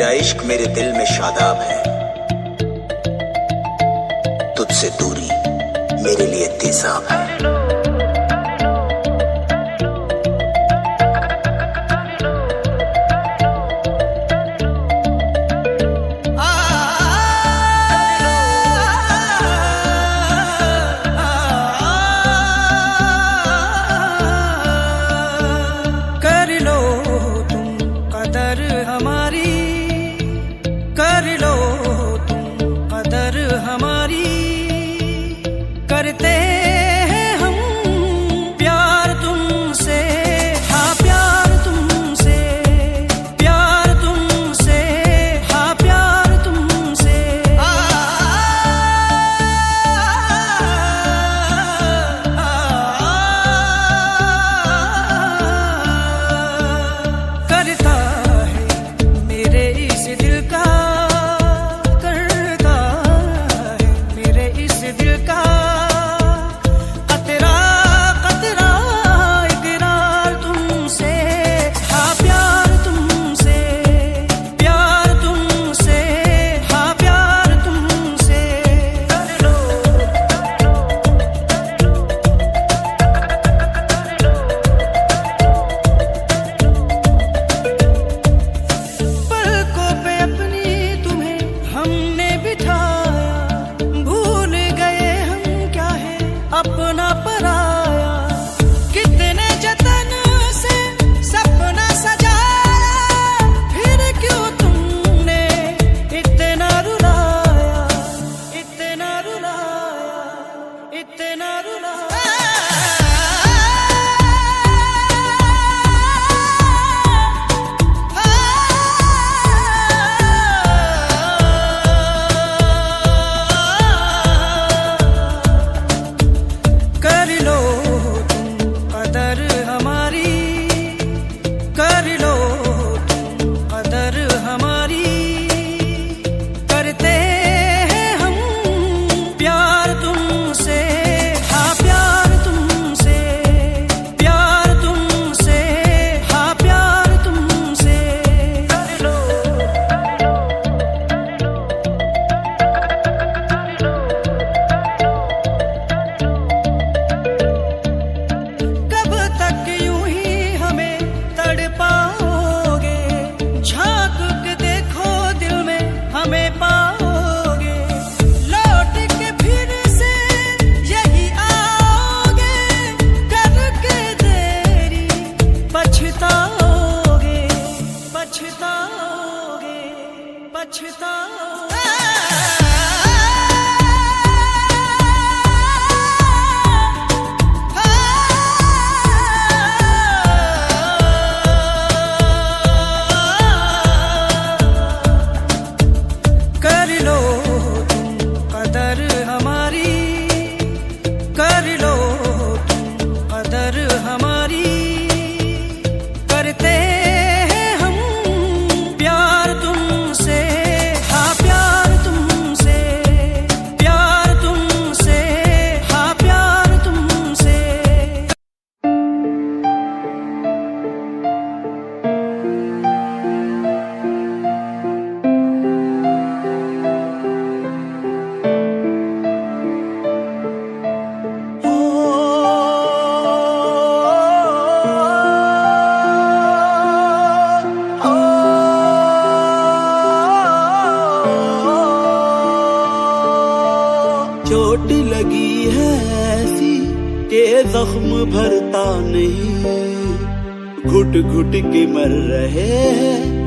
तेरा इश्क मेरे दिल में शादाब है, तुझसे दूरी मेरे लिए तेजाब है। करते हैं हम प्यार तुमसे, हाँ प्यार तुमसे, प्यार तुमसे, हाँ प्यार तुमसे। करता है मेरे इस दिल का, करता है मेरे इस दिल का अपना पराया। कितने जतन से सपना सजाया, फिर क्यों तुमने इतना रुलाया, इतना रुलाया, इतना रुलाया। हमें पाओगे, लौट के फिर से यही आओगे, करके देरी पछताओगे, पछताओगे, पछताओगे। करते हैं हम प्यार तुमसे, हाँ प्यार तुमसे, प्यार तुमसे, हाँ प्यार तुमसे। चोट लगी है ऐसी के जख्म भरता नहीं, घुट घुट के मर रहे हैं